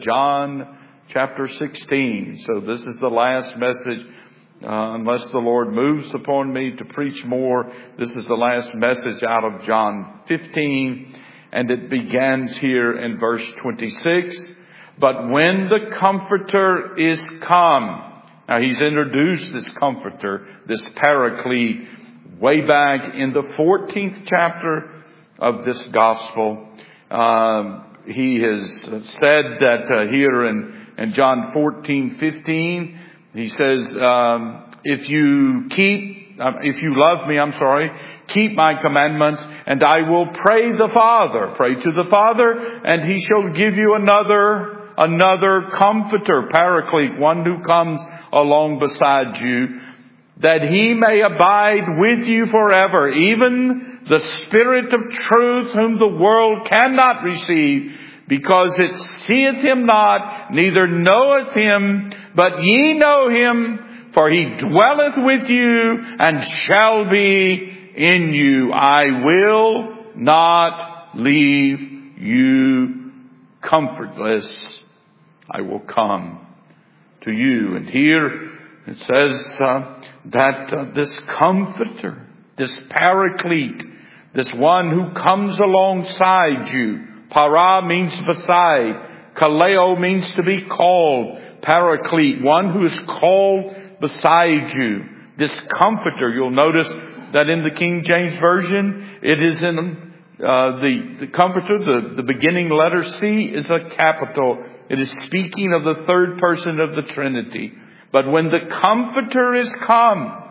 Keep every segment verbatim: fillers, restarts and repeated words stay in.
John chapter sixteen. So this is the last message. Uh, unless the Lord moves upon me to preach more, this is the last message out of John fifteen. And it begins here in verse twenty-six. But when the Comforter is come. Now he's introduced this Comforter, this Paraclete, way back in the fourteenth chapter of this Gospel. Um, he has said that uh, here in, in John fourteen fifteen, he says, um, if you keep, um, if you love me, I'm sorry, keep my commandments, and I will pray the Father. Pray to the Father, and he shall give you another, another Comforter, Paraclete, one who comes along beside you, that he may abide with you forever, even the Spirit of truth, whom the world cannot receive, because it seeth him not, neither knoweth him, but ye know him, for he dwelleth with you, and shall be in you. I will not leave you comfortless. I will come to you. And here it says uh, that uh, this Comforter, this Paraclete, this one who comes alongside you. Para means beside. Kaleo means to be called. Paraclete, one who is called beside you. This Comforter, you'll notice that in the King James Version, it is in uh, the, the Comforter, the, the beginning letter C is a capital. It is speaking of the third person of the Trinity. But when the Comforter is come,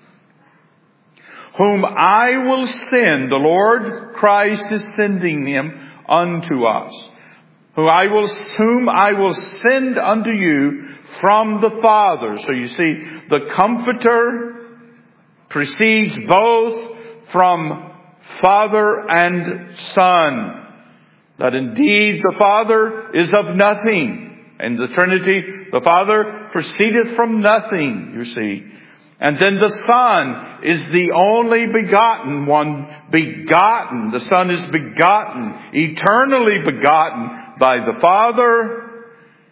whom I will send, the Lord Christ is sending him unto us, who I will, whom I will send unto you from the Father. So you see, the Comforter proceeds both from Father and Son. That indeed the Father is of nothing. In the Trinity, the Father proceedeth from nothing, you see. And then the Son is the only begotten one, begotten. The Son is begotten, eternally begotten by the Father.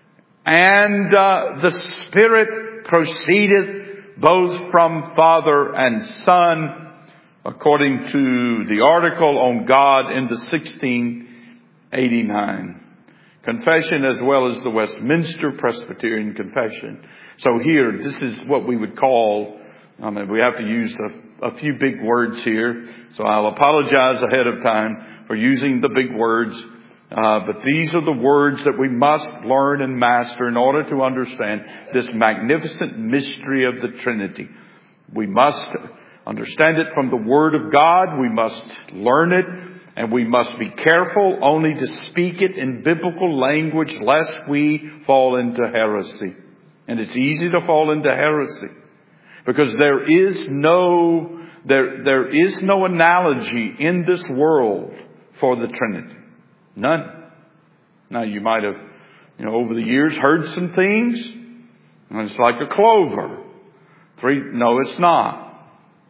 And uh, the Spirit proceedeth both from Father and Son, according to the article on God in the sixteen eighty-nine Confession, as well as the Westminster Presbyterian Confession. So here, this is what we would call, I mean, we have to use a, a few big words here. So I'll apologize ahead of time for using the big words. Uh, but these are the words that we must learn and master in order to understand this magnificent mystery of the Trinity. We must understand it from the Word of God. We must learn it. And we must be careful only to speak it in biblical language, lest we fall into heresy. And it's easy to fall into heresy, because there is no, there, there is no analogy in this world for the Trinity. None. Now you might have, you know, over the years heard some things, and it's like a clover. Three, no, it's not.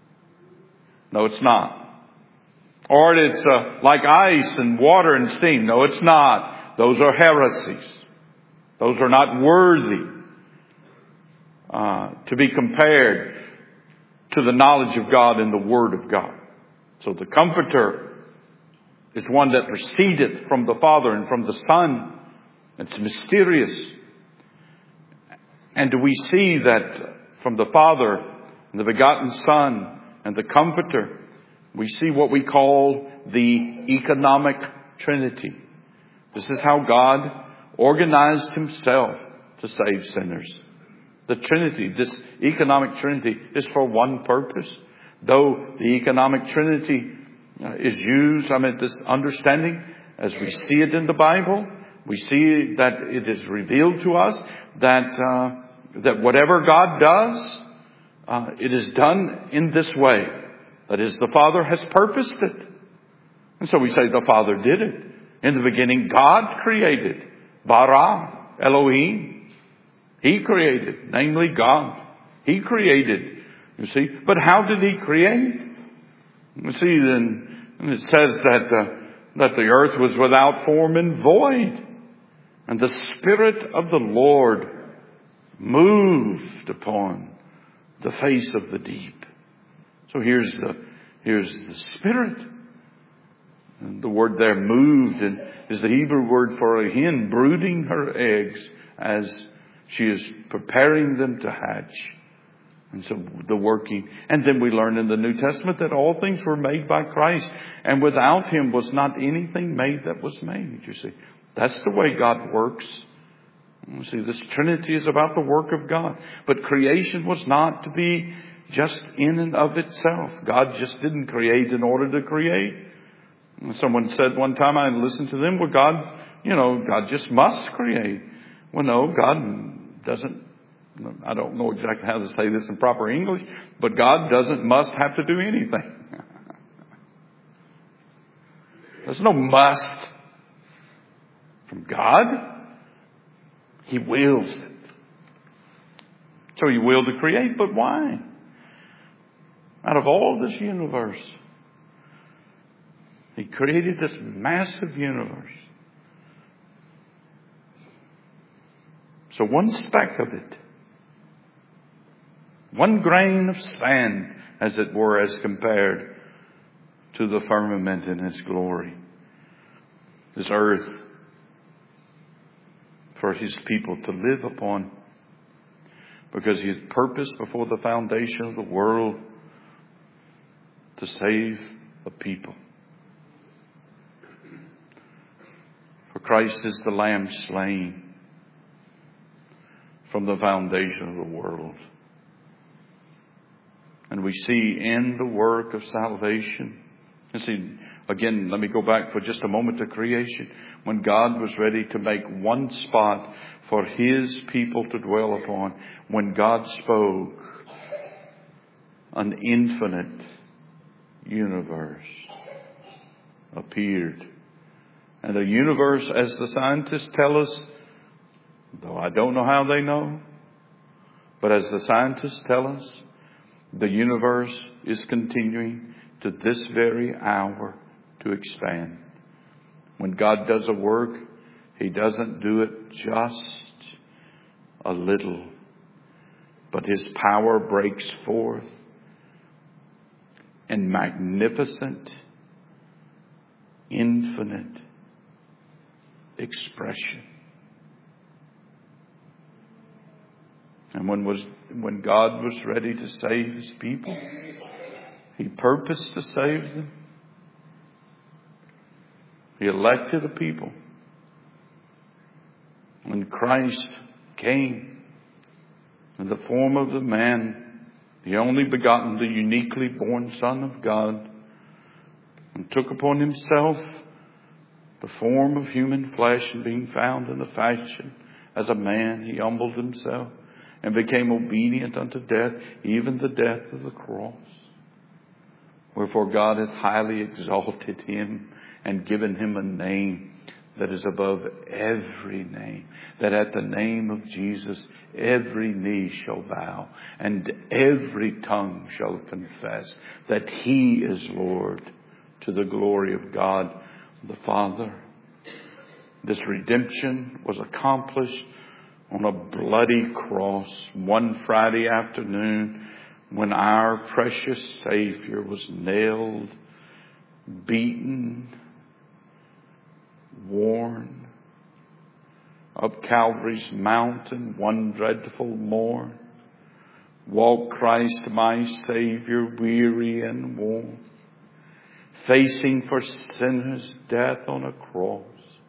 No, it's not. Or it's uh, like ice and water and steam. No, it's not. Those are heresies. Those are not worthy uh, to be compared to the knowledge of God and the Word of God. So the Comforter is one that proceedeth from the Father and from the Son. It's mysterious. And do we see that from the Father and the begotten Son and the Comforter, we see what we call the economic Trinity. This is how God organized himself to save sinners. The Trinity, this economic Trinity, is for one purpose. Though the economic Trinity uh, is used, I mean, this understanding, as we see it in the Bible, we see that it is revealed to us that uh, that whatever God does, uh, it is done in this way. That is, the Father has purposed it. And so we say the Father did it. In the beginning, God created. Bara, Elohim. He created, namely God. He created, you see. But how did he create? You see, then it says that, uh, that the earth was without form and void. And the Spirit of the Lord moved upon the face of the deep. So here's the, here's the Spirit. And the word there, moved, and is the Hebrew word for a hen brooding her eggs as she is preparing them to hatch. And so the working. And then we learn in the New Testament that all things were made by Christ. And without Him was not anything made that was made. You see, that's the way God works. You see, this Trinity is about the work of God. But creation was not to be just in and of itself. God just didn't create in order to create. Someone said one time, I listened to them, well, God, you know, God just must create. Well, no, God doesn't. I don't know exactly how to say this in proper English, but God doesn't must have to do anything. There's no must from God. He wills it. So He willed to create, but why? Out of all this universe, He created this massive universe. So one speck of it, one grain of sand, as it were, as compared to the firmament in its glory. This earth for His people to live upon, because He had purposed before the foundation of the world to save a people. For Christ is the Lamb slain from the foundation of the world. And we see in the work of salvation. And see, again, let me go back for just a moment to creation. When God was ready to make one spot for His people to dwell upon, when God spoke, an infinite universe appeared. And the universe, as the scientists tell us, though I don't know how they know, but as the scientists tell us, the universe is continuing to this very hour to expand. When God does a work, He doesn't do it just a little, but His power breaks forth in magnificent, infinite expression. And when was when God was ready to save His people, He purposed to save them. He elected a people. When Christ came in the form of the man, the only begotten, the uniquely born Son of God, and took upon Himself the form of human flesh, and being found in the fashion as a man, He humbled Himself and became obedient unto death, even the death of the cross. Wherefore God hath highly exalted Him and given Him a name that is above every name, that at the name of Jesus every knee shall bow and every tongue shall confess that He is Lord, to the glory of God the Father. This redemption was accomplished on a bloody cross one Friday afternoon, when our precious Savior was nailed, beaten, worn up Calvary's mountain one dreadful morn. Walked Christ my Savior weary and worn, facing for sinners death on a cross,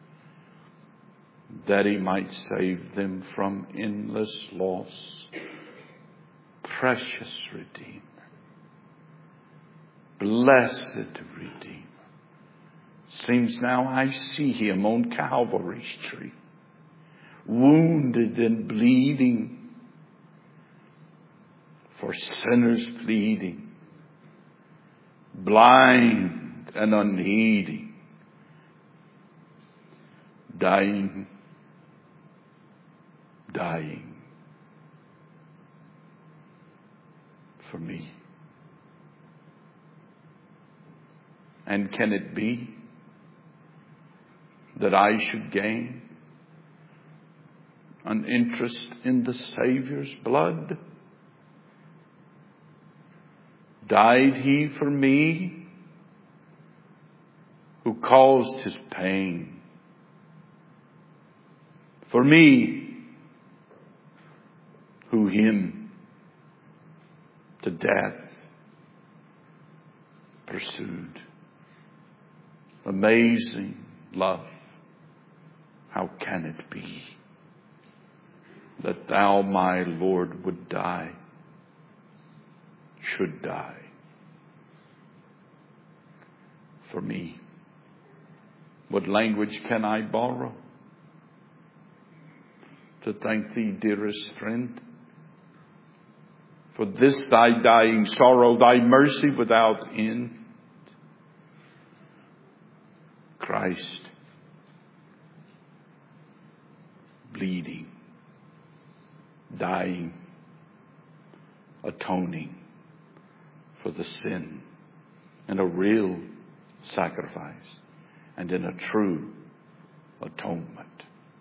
that He might save them from endless loss. Precious Redeemer, blessed Redeemer. Seems now I see Him on Calvary's tree, wounded and bleeding, for sinners pleading, blind and unheeding, dying, dying for me. And can it be that I should gain an interest in the Savior's blood? Died He for me, who caused His pain? For me, who Him to death pursued. Amazing love. How can it be that Thou, my Lord, would die, should die for me? What language can I borrow to thank Thee, dearest friend, for this Thy dying sorrow, Thy mercy without end? Christ, bleeding, dying, atoning for the sin, in a real sacrifice and in a true atonement.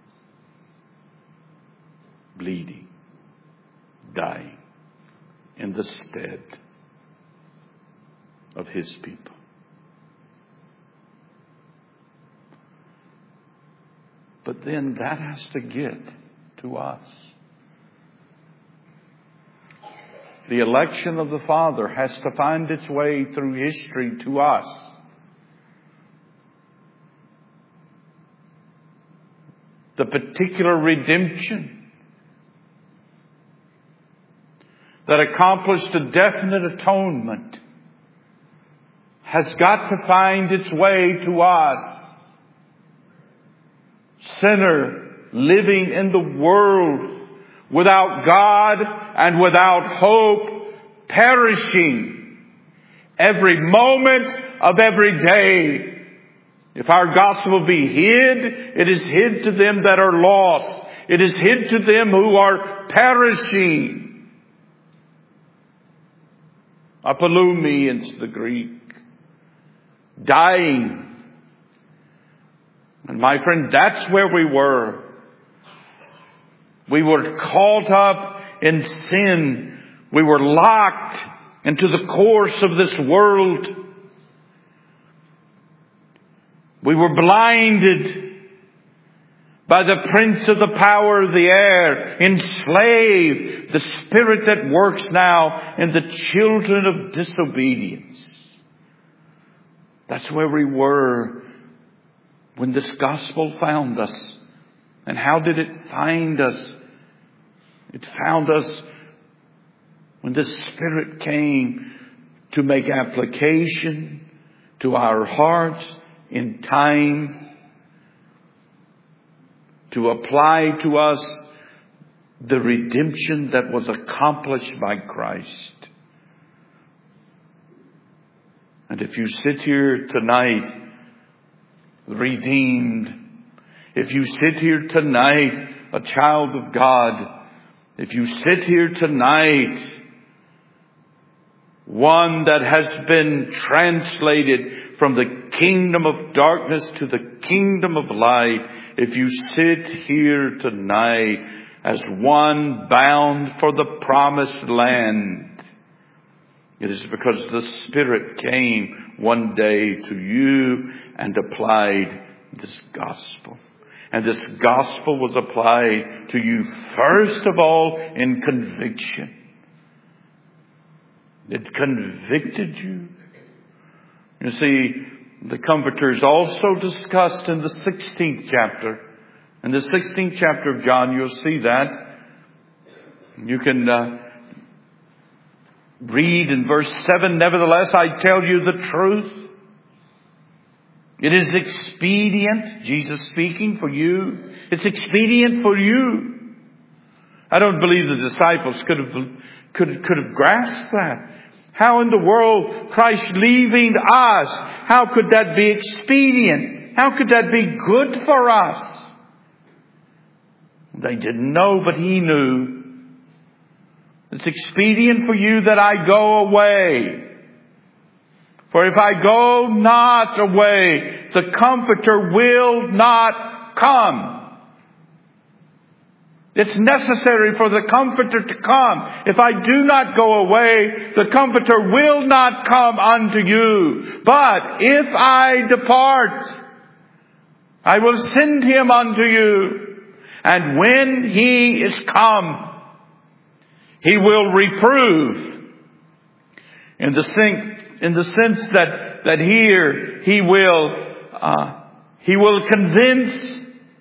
Bleeding, dying in the stead of His people. But then that has to get to us. The election of the Father has to find its way through history to us. The particular redemption that accomplished a definite atonement has got to find its way to us. Sinner living in the world without God and without hope, perishing every moment of every day. If our gospel be hid, it is hid to them that are lost. It is hid to them who are perishing. Apolumi is the Greek. Dying. And my friend, that's where we were. We were caught up in sin. We were locked into the course of this world. We were blinded by the prince of the power of the air, enslaved, the spirit that works now in the children of disobedience. That's where we were when this gospel found us. And how did it find us? It found us when the Spirit came to make application to our hearts in time, to apply to us the redemption that was accomplished by Christ. And if you sit here tonight redeemed, if you sit here tonight a child of God, if you sit here tonight one that has been translated from the kingdom of darkness to the kingdom of light, if you sit here tonight as one bound for the promised land, it is because the Spirit came one day to you and applied this gospel. And this gospel was applied to you first of all in conviction. It convicted you. You see, the Comforter is also discussed in the sixteenth chapter. In the sixteenth chapter of John, you'll see that. You can uh, read in verse seven, nevertheless, I tell you the truth. It is expedient, Jesus speaking, for you. It's expedient for you. I don't believe the disciples could have, could, could have grasped that. How in the world, Christ leaving us, how could that be expedient? How could that be good for us? They didn't know, but He knew. It's expedient for you that I go away. For if I go not away, the Comforter will not come. It's necessary for the Comforter to come. If I do not go away, the Comforter will not come unto you. But if I depart, I will send him unto you. And when he is come, he will reprove. In the sense, in the sense that, that here he will, uh, he will convince.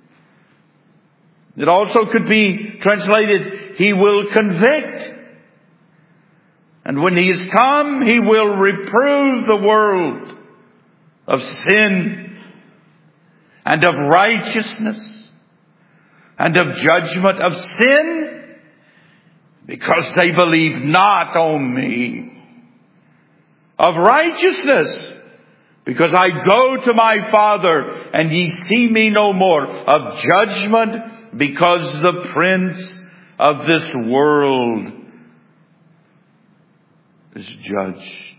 It also could be translated, he will convict. And when he is come, he will reprove the world of sin and of righteousness and of judgment. Of sin, because they believe not on me. Of righteousness, because I go to my Father and ye see me no more. Of judgment, because the prince of this world is judged.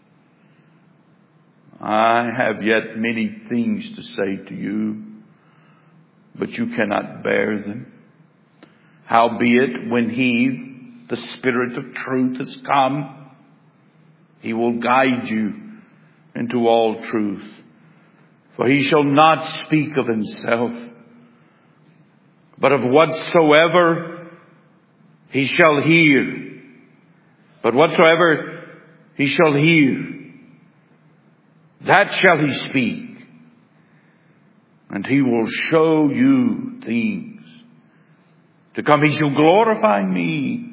I have yet many things to say to you, but you cannot bear them. Howbeit, when he, the Spirit of truth, has come, he will guide you into all truth. For he shall not speak of himself, but of whatsoever he shall hear. But whatsoever he shall hear, that shall he speak. And he will show you things to come. He shall glorify me.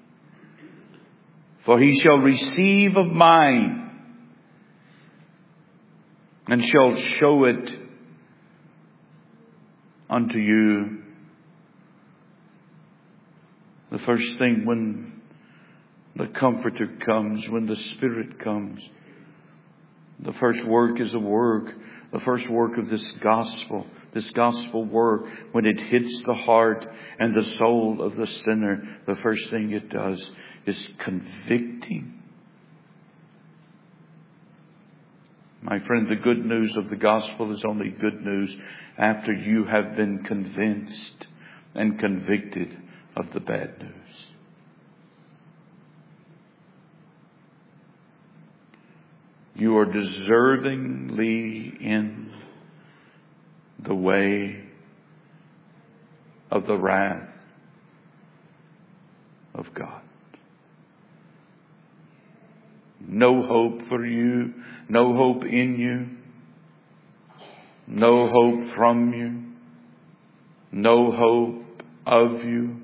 For he shall receive of mine, and shall show it unto you. The first thing, when the Comforter comes, when the Spirit comes, the first work is a work, the first work of this gospel, this gospel work, when it hits the heart and the soul of the sinner, the first thing it does is convicting. My friend, the good news of the gospel is only good news after you have been convinced and convicted of the bad news. You are deservingly in the way of the wrath of God. No hope for you, no hope in you, no hope from you, no hope of you.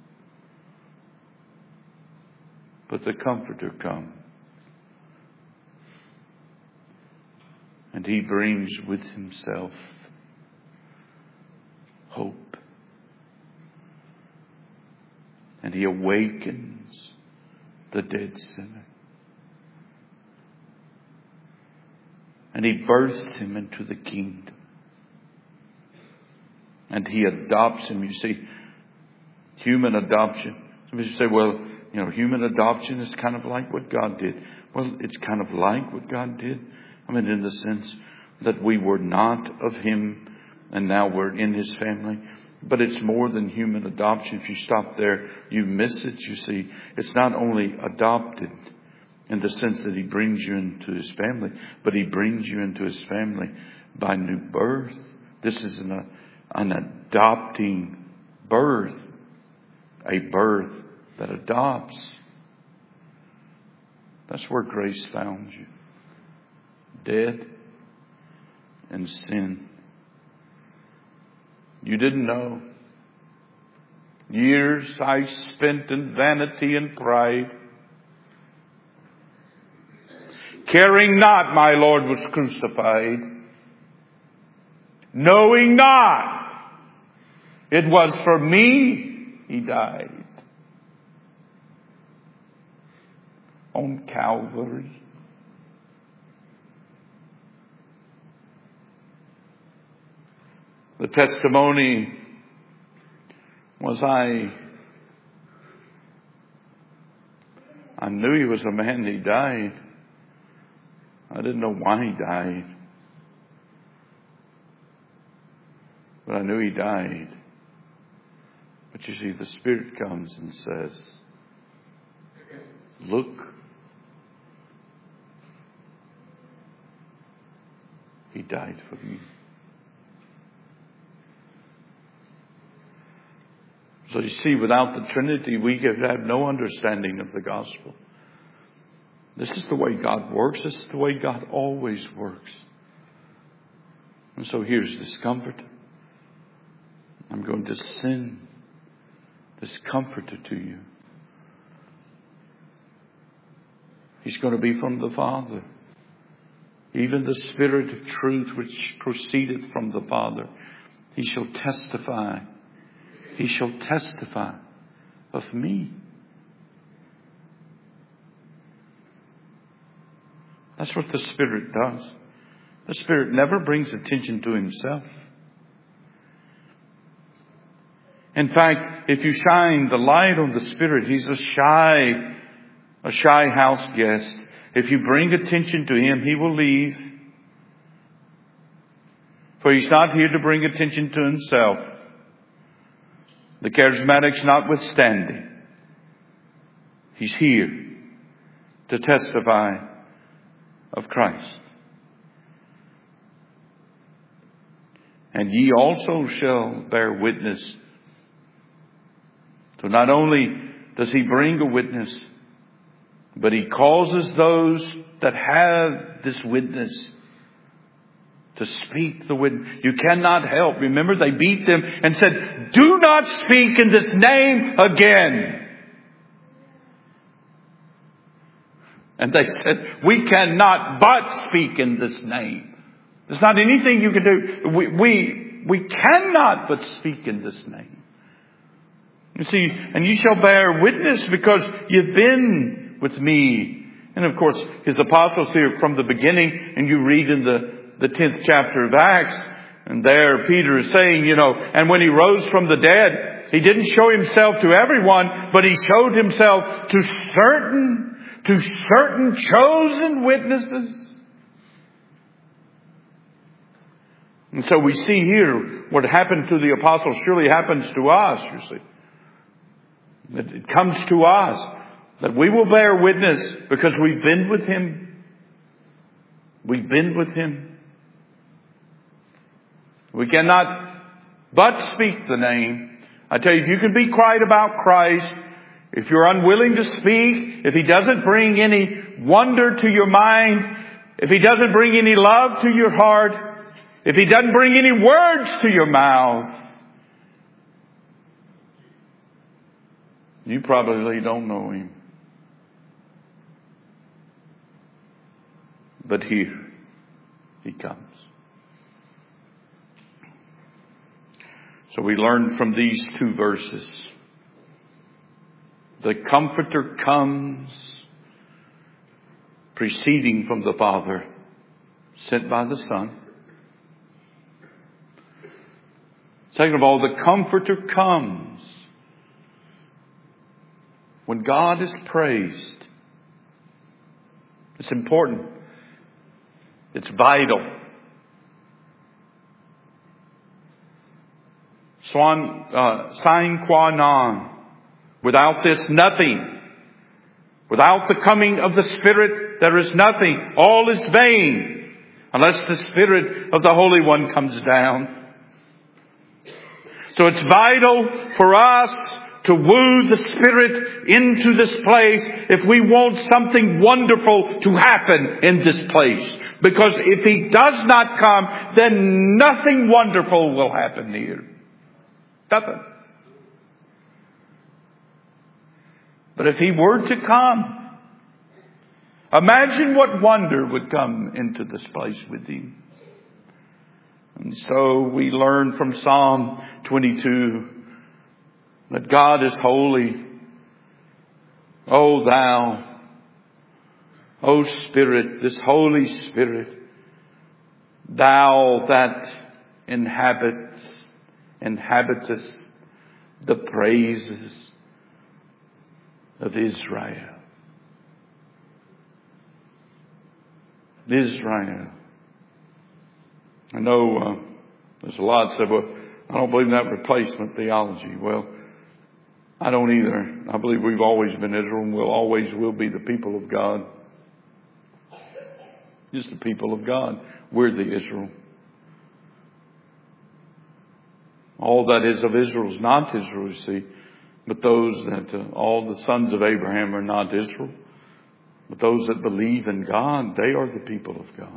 But the Comforter comes, and he brings with himself hope, and he awakens the dead sinner. And he births him into the kingdom. And he adopts him. You see, human adoption. Some people say, well, you know, human adoption is kind of like what God did. Well, it's kind of like what God did. I mean, in the sense that we were not of him and now we're in his family. But it's more than human adoption. If you stop there, you miss it. You see, it's not only adopted in the sense that he brings you into his family, but he brings you into his family by new birth. This is an, an adopting birth, a birth that adopts. That's where grace found you. Dead in sin. You didn't know. Years I spent in vanity and pride, caring not my Lord was crucified, knowing not it was for me he died on Calvary. The testimony was I, I knew he was a man, he died. I didn't know why he died. But I knew he died. But But you see, the Spirit comes and says, look, He died for you. So you see, without the Trinity, we could have no understanding of the gospel. This is the way God works. This is the way God always works. And so here's this comforter. I'm going to send this comforter to you. He's going to be from the Father. Even the Spirit of truth which proceedeth from the Father. He shall testify. He shall testify of me. That's what the Spirit does. The Spirit never brings attention to Himself. In fact, if you shine the light on the Spirit, He's a shy, a shy house guest. If you bring attention to Him, He will leave. For He's not here to bring attention to Himself. The charismatics notwithstanding, He's here to testify of Christ. And ye also shall bear witness. So not only does He bring a witness, but He causes those that have this witness to speak the witness. You cannot help. Remember, they beat them and said, do not speak in this name again. And they said, we cannot but speak in this name. There's not anything you can do. We, we, we cannot but speak in this name. You see, and you shall bear witness because you've been with me. And of course, His apostles here from the beginning, and you read in the the tenth chapter of Acts, and there Peter is saying, you know, and when He rose from the dead, He didn't show Himself to everyone, but He showed Himself to certain, to certain chosen witnesses. And so we see here what happened to the apostles surely happens to us, you see. It comes to us that we will bear witness because we've been with Him. We've been with Him. We cannot but speak the name. I tell you, if you can be quiet about Christ, if you're unwilling to speak, if He doesn't bring any wonder to your mind, if He doesn't bring any love to your heart, if He doesn't bring any words to your mouth, you probably don't know Him. But here He comes. So we learn from these two verses. The Comforter comes proceeding from the Father, sent by the Son. Second of all, the Comforter comes when God is praised. It's important. It's vital. Swan, uh, sine qua non. Without this, nothing. Without the coming of the Spirit, there is nothing. All is vain unless the Spirit of the Holy One comes down. So it's vital for us to woo the Spirit into this place if we want something wonderful to happen in this place. Because if He does not come, then nothing wonderful will happen here. Nothing. But if He were to come, imagine what wonder would come into this place with Him. And so we learn from Psalm twenty-two that God is holy. O Thou, O Spirit, this Holy Spirit, Thou that inhabits, inhabitest the praises of Israel. Israel. I know uh, there's a lot that said, well, I don't believe in that replacement theology. Well, don't either. I believe we've always been Israel and we'll always will be the people of God. Just the people of God. We're the Israel. All that is of Israel is not Israel, you see. But those that, uh, all the sons of Abraham are not Israel. But those that believe in God, they are the people of God.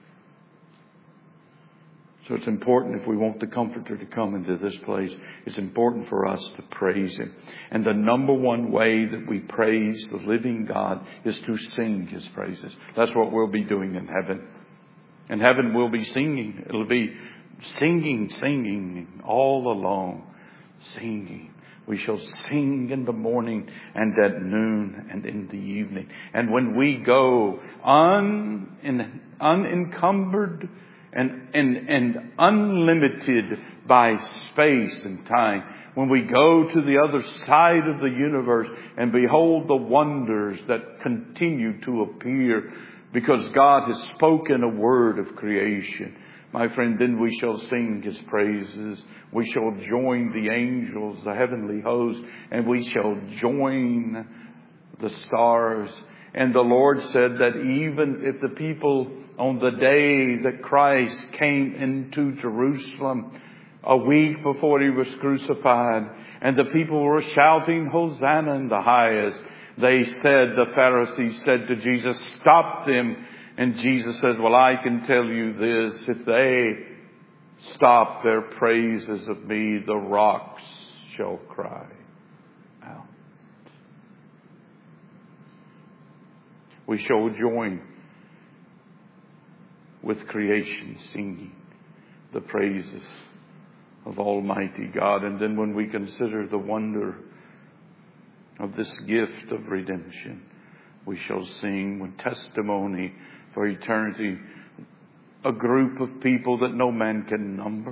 So it's important, if we want the Comforter to come into this place, it's important for us to praise Him. And the number one way that we praise the living God is to sing His praises. That's what we'll be doing in heaven. In heaven we'll be singing. It'll be singing, singing all along. Singing. We shall sing in the morning and at noon and in the evening. And when we go un, in, unencumbered and, and, and unlimited by space and time, when we go to the other side of the universe and behold the wonders that continue to appear because God has spoken a word of creation, my friend, then we shall sing His praises. We shall join the angels, the heavenly host, and we shall join the stars. And the Lord said that even if the people on the day that Christ came into Jerusalem, a week before He was crucified, and the people were shouting, Hosanna in the highest, they said, the Pharisees said to Jesus, stop them. And Jesus said, well, I can tell you this, if they stop their praises of me, the rocks shall cry out. We shall join with creation singing the praises of Almighty God. And then when we consider the wonder of this gift of redemption, we shall sing with testimony for eternity, a group of people that no man can number.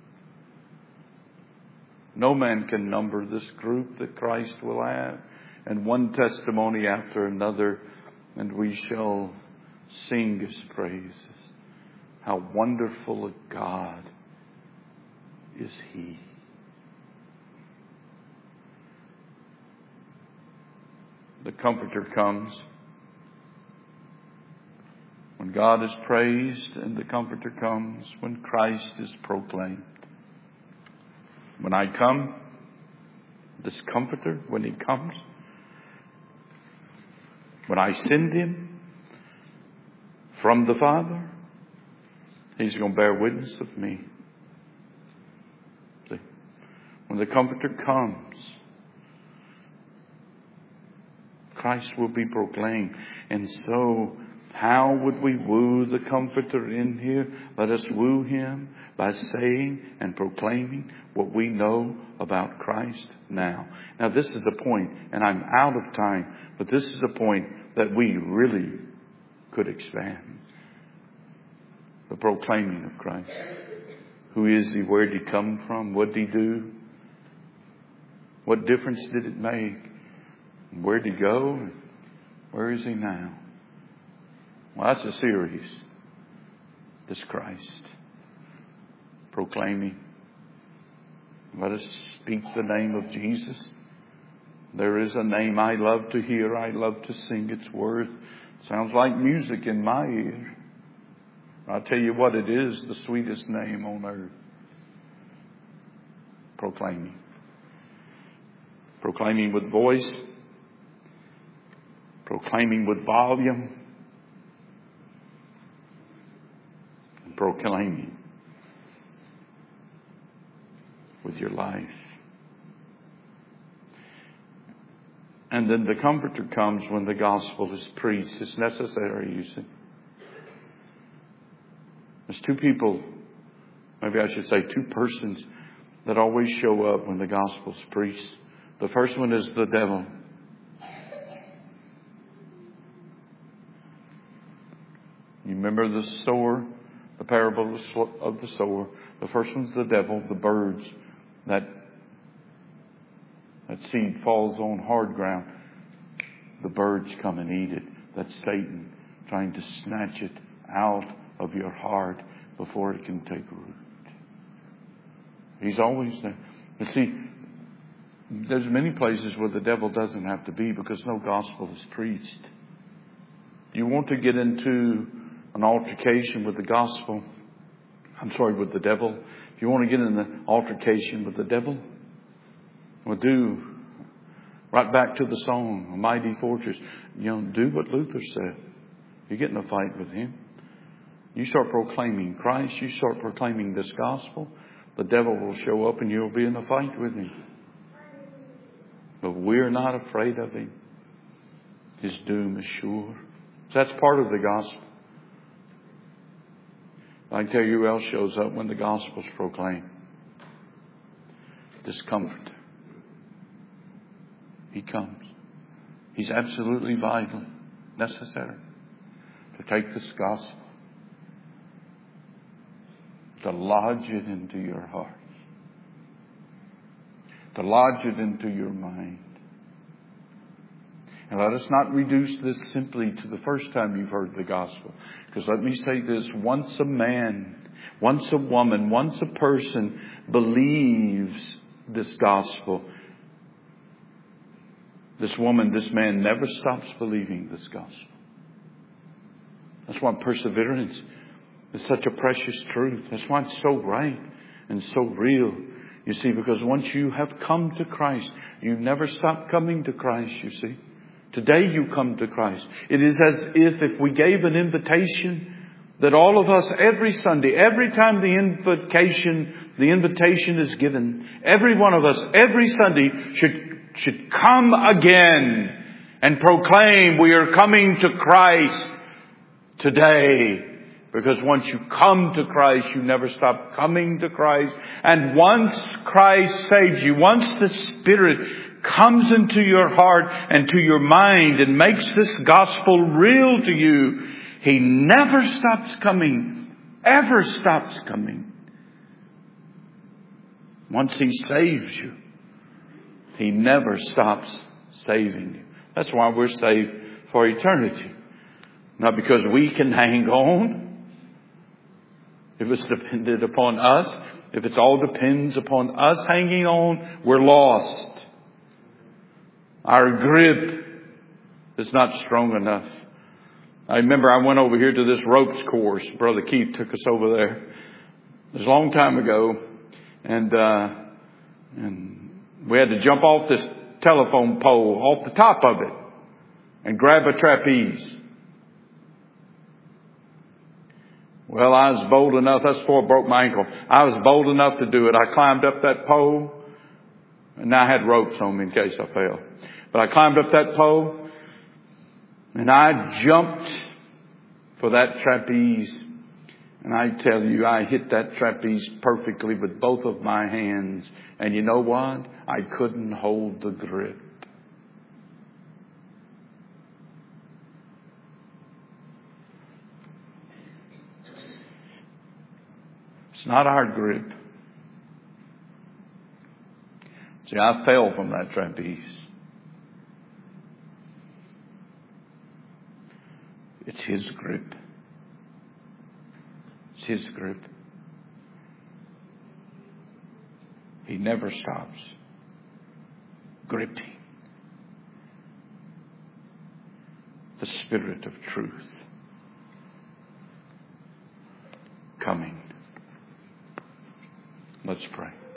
No man can number this group that Christ will have. And one testimony after another, and we shall sing His praises. How wonderful a God is He. The Comforter comes when God is praised, and the Comforter comes when Christ is proclaimed. When I come, this Comforter, when He comes, when I send Him from the Father, He's going to bear witness of me. See, when the Comforter comes, Christ will be proclaimed. And so, how would we woo the Comforter in here? Let us woo Him by saying and proclaiming what we know about Christ now. Now this is a point, and I'm out of time, but this is a point that we really could expand. The proclaiming of Christ. Who is He? Where did He come from? What did He do? What difference did it make? Where did He go? Where is He now? Well, that's a series. This Christ. Proclaiming. Let us speak the name of Jesus. There is a name I love to hear. I love to sing its worth. Sounds like music in my ear. I'll tell you what, it is the sweetest name on earth. Proclaiming. Proclaiming with voice. Proclaiming with volume. And proclaiming with your life. And then the Comforter comes when the gospel is preached. It's necessary, you see. There's two people, maybe I should say two persons, that always show up when the gospel's preached. The first one is the devil. You remember the sower, the parable of the sower. The first one's the devil, the birds. That, that seed falls on hard ground. The birds come and eat it. That's Satan trying to snatch it out of your heart before it can take root. He's always there. You see, There's many places where the devil doesn't have to be because no gospel is preached. You want to get into an altercation with the gospel, I'm sorry, with the devil. If you want to get in an altercation with the devil, well, do right back to the song, A Mighty Fortress. You know, do what Luther said. You get in a fight with him. You start proclaiming Christ. You start proclaiming this gospel. The devil will show up and you'll be in a fight with him. But we're not afraid of him. His doom is sure. So that's part of the gospel. I can tell you who else shows up when the gospel's proclaimed. Discomfort. He comes. He's absolutely vital, necessary to take this gospel, to lodge it into your heart, to lodge it into your mind. And let us not reduce this simply to the first time you've heard the gospel. Because let me say this, once a man, once a woman, once a person believes this gospel, this woman, this man never stops believing this gospel. That's why perseverance is such a precious truth. That's why it's so right and so real. You see, because once you have come to Christ, you never stop coming to Christ, you see. Today you come to Christ. It is as if if we gave an invitation that all of us every Sunday, every time the invitation, the invitation is given, every one of us every Sunday should, should come again and proclaim we are coming to Christ today. Because once you come to Christ, you never stop coming to Christ. And once Christ saves you, once the Spirit comes into your heart and to your mind and makes this gospel real to you, He never stops coming, ever stops coming. Once He saves you, He never stops saving you. That's why we're saved for eternity. Not because we can hang on. If it's dependent upon us, if it all depends upon us hanging on, we're lost. Our grip is not strong enough. I remember I went over here to this ropes course. Brother Keith took us over there. It was a long time ago. And, uh, and we had to jump off this telephone pole, off the top of it, and grab a trapeze. Well, I was bold enough. That's before I broke my ankle. I was bold enough to do it. I climbed up that pole. And I had ropes on me in case I fell. But I climbed up that pole. And I jumped for that trapeze. And I tell you, I hit that trapeze perfectly with both of my hands. And you know what? I couldn't hold the grip. It's not our grip. See, I fell from that trapeze. It's His grip. It's His grip. He never stops gripping the Spirit of truth coming. Let's pray.